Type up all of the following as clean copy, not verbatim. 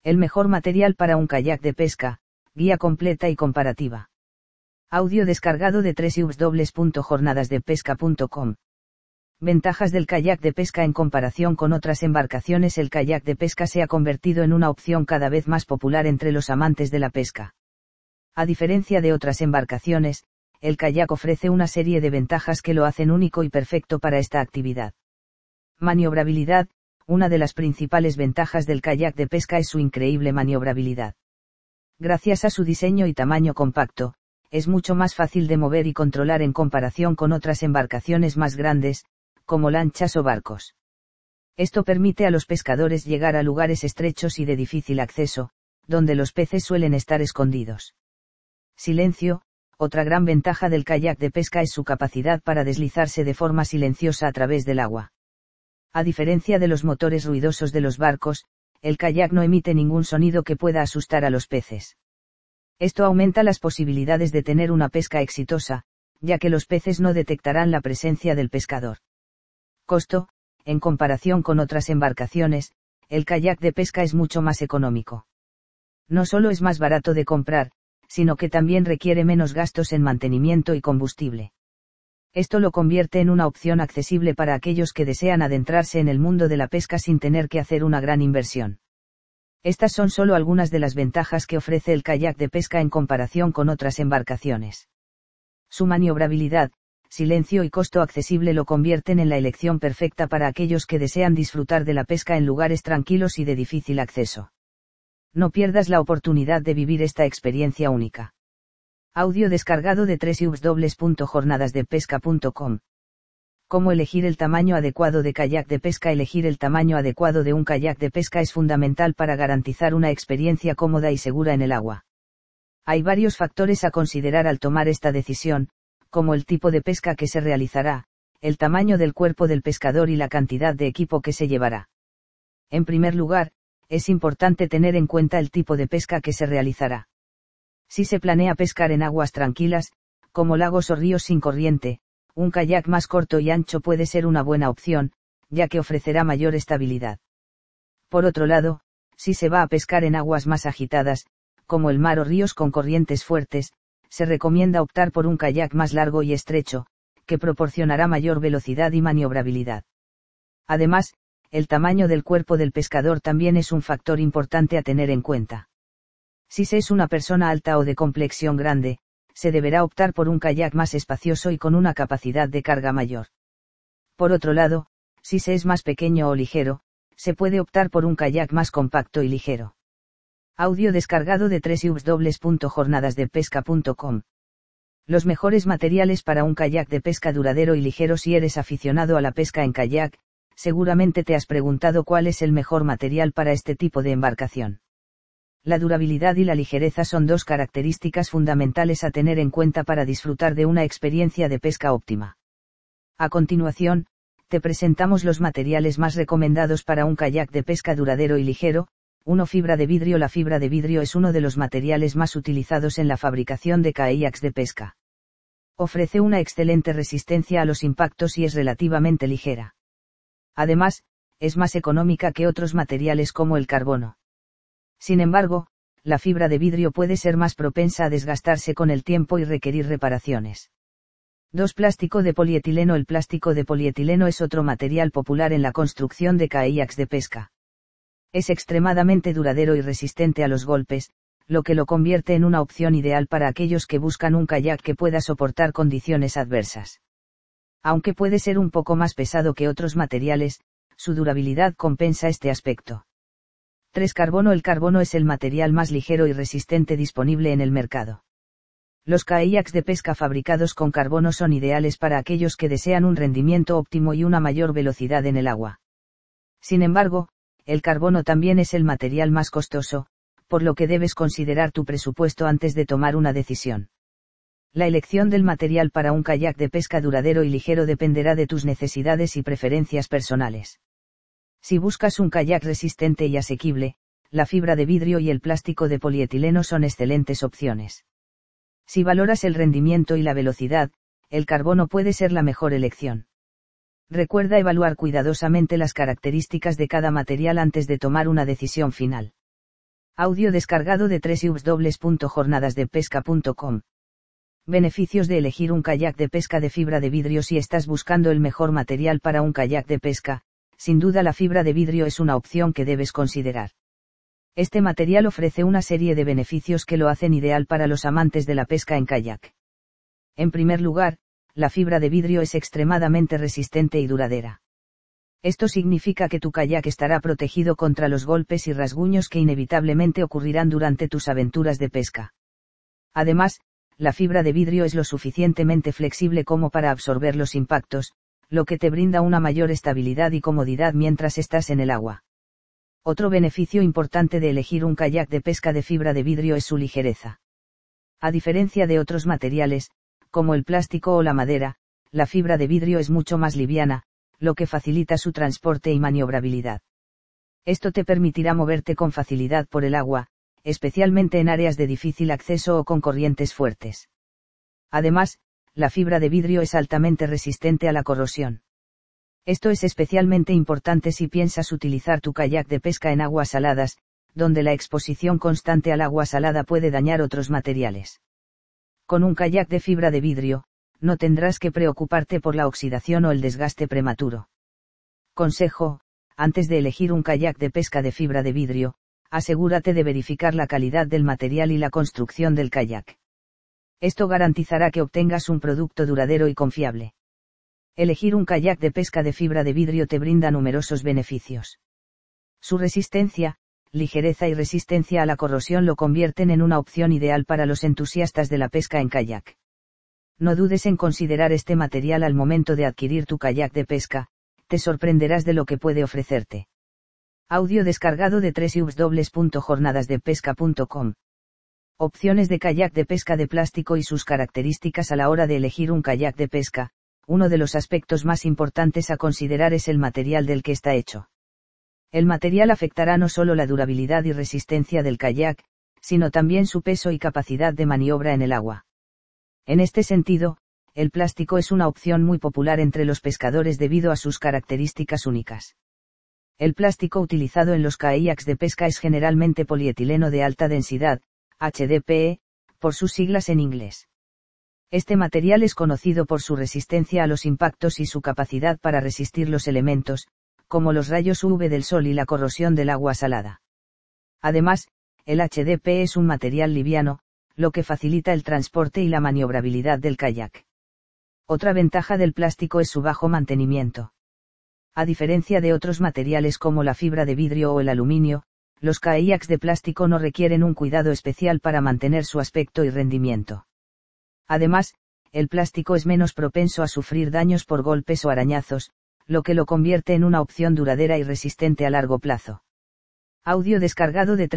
El mejor material para un kayak de pesca, guía completa y comparativa. Audio descargado de www.jornadasdepesca.com. Ventajas del kayak de pesca en comparación con otras embarcaciones. El kayak de pesca se ha convertido en una opción cada vez más popular entre los amantes de la pesca. A diferencia de otras embarcaciones, el kayak ofrece una serie de ventajas que lo hacen único y perfecto para esta actividad. Maniobrabilidad. Una de las principales ventajas del kayak de pesca es su increíble maniobrabilidad. Gracias a su diseño y tamaño compacto, es mucho más fácil de mover y controlar en comparación con otras embarcaciones más grandes, como lanchas o barcos. Esto permite a los pescadores llegar a lugares estrechos y de difícil acceso, donde los peces suelen estar escondidos. Silencio. Otra gran ventaja del kayak de pesca es su capacidad para deslizarse de forma silenciosa a través del agua. A diferencia de los motores ruidosos de los barcos, el kayak no emite ningún sonido que pueda asustar a los peces. Esto aumenta las posibilidades de tener una pesca exitosa, ya que los peces no detectarán la presencia del pescador. Costo. En comparación con otras embarcaciones, el kayak de pesca es mucho más económico. No solo es más barato de comprar, sino que también requiere menos gastos en mantenimiento y combustible. Esto lo convierte en una opción accesible para aquellos que desean adentrarse en el mundo de la pesca sin tener que hacer una gran inversión. Estas son solo algunas de las ventajas que ofrece el kayak de pesca en comparación con otras embarcaciones. Su maniobrabilidad, silencio y costo accesible lo convierten en la elección perfecta para aquellos que desean disfrutar de la pesca en lugares tranquilos y de difícil acceso. No pierdas la oportunidad de vivir esta experiencia única. Audio descargado de www.jornadasdepesca.com. ¿Cómo elegir el tamaño adecuado de kayak de pesca? Elegir el tamaño adecuado de un kayak de pesca es fundamental para garantizar una experiencia cómoda y segura en el agua. Hay varios factores a considerar al tomar esta decisión, como el tipo de pesca que se realizará, el tamaño del cuerpo del pescador y la cantidad de equipo que se llevará. En primer lugar, es importante tener en cuenta el tipo de pesca que se realizará. Si se planea pescar en aguas tranquilas, como lagos o ríos sin corriente, un kayak más corto y ancho puede ser una buena opción, ya que ofrecerá mayor estabilidad. Por otro lado, si se va a pescar en aguas más agitadas, como el mar o ríos con corrientes fuertes, se recomienda optar por un kayak más largo y estrecho, que proporcionará mayor velocidad y maniobrabilidad. Además, el tamaño del cuerpo del pescador también es un factor importante a tener en cuenta. Si se es una persona alta o de complexión grande, se deberá optar por un kayak más espacioso y con una capacidad de carga mayor. Por otro lado, si se es más pequeño o ligero, se puede optar por un kayak más compacto y ligero. Audio descargado de www.jornadasdepesca.com. Los mejores materiales para un kayak de pesca duradero y ligero. Si eres aficionado a la pesca en kayak, seguramente te has preguntado cuál es el mejor material para este tipo de embarcación. La durabilidad y la ligereza son dos características fundamentales a tener en cuenta para disfrutar de una experiencia de pesca óptima. A continuación, te presentamos los materiales más recomendados para un kayak de pesca duradero y ligero. 1. Fibra de vidrio. La fibra de vidrio es uno de los materiales más utilizados en la fabricación de kayaks de pesca. Ofrece una excelente resistencia a los impactos y es relativamente ligera. Además, es más económica que otros materiales como el carbono. Sin embargo, la fibra de vidrio puede ser más propensa a desgastarse con el tiempo y requerir reparaciones. 2. Plástico de polietileno. El plástico de polietileno es otro material popular en la construcción de kayaks de pesca. Es extremadamente duradero y resistente a los golpes, lo que lo convierte en una opción ideal para aquellos que buscan un kayak que pueda soportar condiciones adversas. Aunque puede ser un poco más pesado que otros materiales, su durabilidad compensa este aspecto. 3. Carbono. El carbono es el material más ligero y resistente disponible en el mercado. Los kayaks de pesca fabricados con carbono son ideales para aquellos que desean un rendimiento óptimo y una mayor velocidad en el agua. Sin embargo, el carbono también es el material más costoso, por lo que debes considerar tu presupuesto antes de tomar una decisión. La elección del material para un kayak de pesca duradero y ligero dependerá de tus necesidades y preferencias personales. Si buscas un kayak resistente y asequible, la fibra de vidrio y el plástico de polietileno son excelentes opciones. Si valoras el rendimiento y la velocidad, el carbono puede ser la mejor elección. Recuerda evaluar cuidadosamente las características de cada material antes de tomar una decisión final. Audio descargado de www.jornadasdepesca.com. Beneficios de elegir un kayak de pesca de fibra de vidrio. Si estás buscando el mejor material para un kayak de pesca, sin duda la fibra de vidrio es una opción que debes considerar. Este material ofrece una serie de beneficios que lo hacen ideal para los amantes de la pesca en kayak. En primer lugar, la fibra de vidrio es extremadamente resistente y duradera. Esto significa que tu kayak estará protegido contra los golpes y rasguños que inevitablemente ocurrirán durante tus aventuras de pesca. Además, la fibra de vidrio es lo suficientemente flexible como para absorber los impactos, lo que te brinda una mayor estabilidad y comodidad mientras estás en el agua. Otro beneficio importante de elegir un kayak de pesca de fibra de vidrio es su ligereza. A diferencia de otros materiales, como el plástico o la madera, la fibra de vidrio es mucho más liviana, lo que facilita su transporte y maniobrabilidad. Esto te permitirá moverte con facilidad por el agua, especialmente en áreas de difícil acceso o con corrientes fuertes. Además, la fibra de vidrio es altamente resistente a la corrosión. Esto es especialmente importante si piensas utilizar tu kayak de pesca en aguas saladas, donde la exposición constante al agua salada puede dañar otros materiales. Con un kayak de fibra de vidrio, no tendrás que preocuparte por la oxidación o el desgaste prematuro. Consejo: antes de elegir un kayak de pesca de fibra de vidrio, asegúrate de verificar la calidad del material y la construcción del kayak. Esto garantizará que obtengas un producto duradero y confiable. Elegir un kayak de pesca de fibra de vidrio te brinda numerosos beneficios. Su resistencia, ligereza y resistencia a la corrosión lo convierten en una opción ideal para los entusiastas de la pesca en kayak. No dudes en considerar este material al momento de adquirir tu kayak de pesca, te sorprenderás de lo que puede ofrecerte. Audio descargado de www.jornadasdepesca.com. Opciones de kayak de pesca de plástico y sus características. A la hora de elegir un kayak de pesca, uno de los aspectos más importantes a considerar es el material del que está hecho. El material afectará no solo la durabilidad y resistencia del kayak, sino también su peso y capacidad de maniobra en el agua. En este sentido, el plástico es una opción muy popular entre los pescadores debido a sus características únicas. El plástico utilizado en los kayaks de pesca es generalmente polietileno de alta densidad, HDPE, por sus siglas en inglés. Este material es conocido por su resistencia a los impactos y su capacidad para resistir los elementos, como los rayos UV del sol y la corrosión del agua salada. Además, el HDPE es un material liviano, lo que facilita el transporte y la maniobrabilidad del kayak. Otra ventaja del plástico es su bajo mantenimiento. A diferencia de otros materiales como la fibra de vidrio o el aluminio, los kayaks de plástico no requieren un cuidado especial para mantener su aspecto y rendimiento. Además, el plástico es menos propenso a sufrir daños por golpes o arañazos, lo que lo convierte en una opción duradera y resistente a largo plazo. Audio descargado de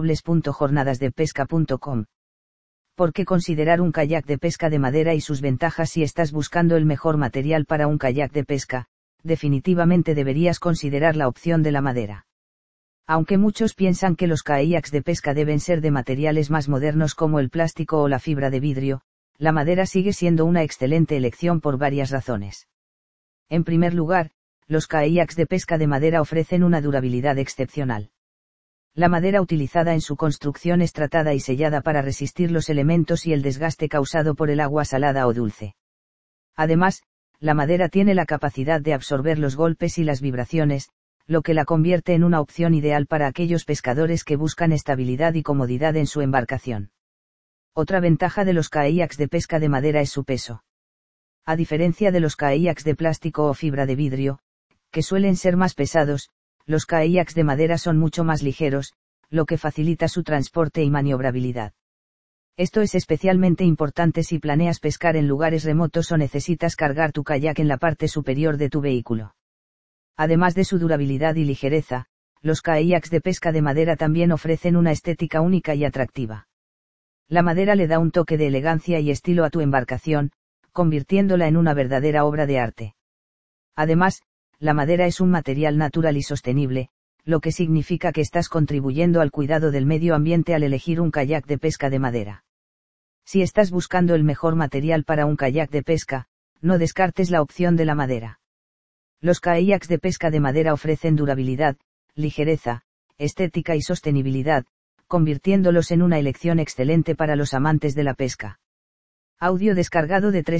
www.jornadasdepesca.com. ¿Por qué considerar un kayak de pesca de madera y sus ventajas? Si estás buscando el mejor material para un kayak de pesca, definitivamente deberías considerar la opción de la madera. Aunque muchos piensan que los kayaks de pesca deben ser de materiales más modernos como el plástico o la fibra de vidrio, la madera sigue siendo una excelente elección por varias razones. En primer lugar, los kayaks de pesca de madera ofrecen una durabilidad excepcional. La madera utilizada en su construcción es tratada y sellada para resistir los elementos y el desgaste causado por el agua salada o dulce. Además, la madera tiene la capacidad de absorber los golpes y las vibraciones, lo que la convierte en una opción ideal para aquellos pescadores que buscan estabilidad y comodidad en su embarcación. Otra ventaja de los kayaks de pesca de madera es su peso. A diferencia de los kayaks de plástico o fibra de vidrio, que suelen ser más pesados, los kayaks de madera son mucho más ligeros, lo que facilita su transporte y maniobrabilidad. Esto es especialmente importante si planeas pescar en lugares remotos o necesitas cargar tu kayak en la parte superior de tu vehículo. Además de su durabilidad y ligereza, los kayaks de pesca de madera también ofrecen una estética única y atractiva. La madera le da un toque de elegancia y estilo a tu embarcación, convirtiéndola en una verdadera obra de arte. Además, la madera es un material natural y sostenible, lo que significa que estás contribuyendo al cuidado del medio ambiente al elegir un kayak de pesca de madera. Si estás buscando el mejor material para un kayak de pesca, no descartes la opción de la madera. Los kayaks de pesca de madera ofrecen durabilidad, ligereza, estética y sostenibilidad, convirtiéndolos en una elección excelente para los amantes de la pesca. Audio descargado de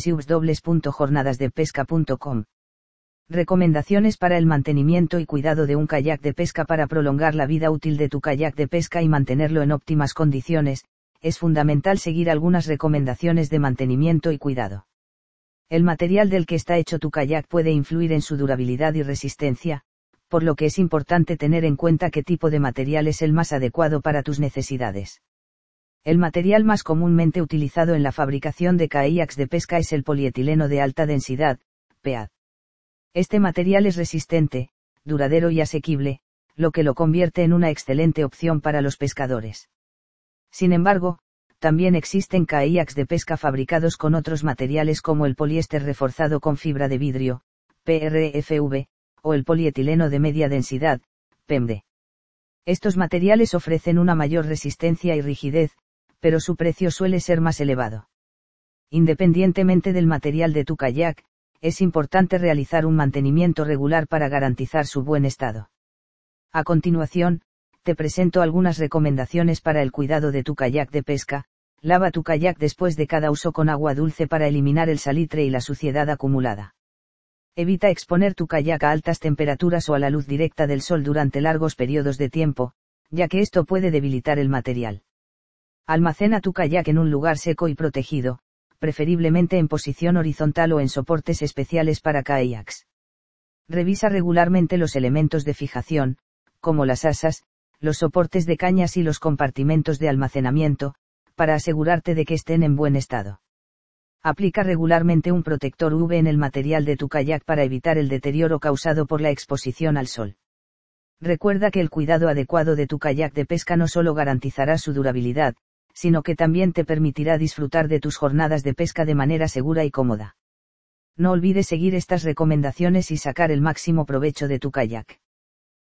www.jornadasdepesca.com. Recomendaciones para el mantenimiento y cuidado de un kayak de pesca. Para prolongar la vida útil de tu kayak de pesca y mantenerlo en óptimas condiciones, es fundamental seguir algunas recomendaciones de mantenimiento y cuidado. El material del que está hecho tu kayak puede influir en su durabilidad y resistencia, por lo que es importante tener en cuenta qué tipo de material es el más adecuado para tus necesidades. El material más comúnmente utilizado en la fabricación de kayaks de pesca es el polietileno de alta densidad, PEAD. Este material es resistente, duradero y asequible, lo que lo convierte en una excelente opción para los pescadores. Sin embargo, también existen kayaks de pesca fabricados con otros materiales como el poliéster reforzado con fibra de vidrio, PRFV, o el polietileno de media densidad, PEMD. Estos materiales ofrecen una mayor resistencia y rigidez, pero su precio suele ser más elevado. Independientemente del material de tu kayak, es importante realizar un mantenimiento regular para garantizar su buen estado. A continuación, te presento algunas recomendaciones para el cuidado de tu kayak de pesca. Lava tu kayak después de cada uso con agua dulce para eliminar el salitre y la suciedad acumulada. Evita exponer tu kayak a altas temperaturas o a la luz directa del sol durante largos periodos de tiempo, ya que esto puede debilitar el material. Almacena tu kayak en un lugar seco y protegido, preferiblemente en posición horizontal o en soportes especiales para kayaks. Revisa regularmente los elementos de fijación, como las asas, los soportes de cañas y los compartimentos de almacenamiento, para asegurarte de que estén en buen estado. Aplica regularmente un protector UV en el material de tu kayak para evitar el deterioro causado por la exposición al sol. Recuerda que el cuidado adecuado de tu kayak de pesca no solo garantizará su durabilidad, sino que también te permitirá disfrutar de tus jornadas de pesca de manera segura y cómoda. No olvides seguir estas recomendaciones y sacar el máximo provecho de tu kayak.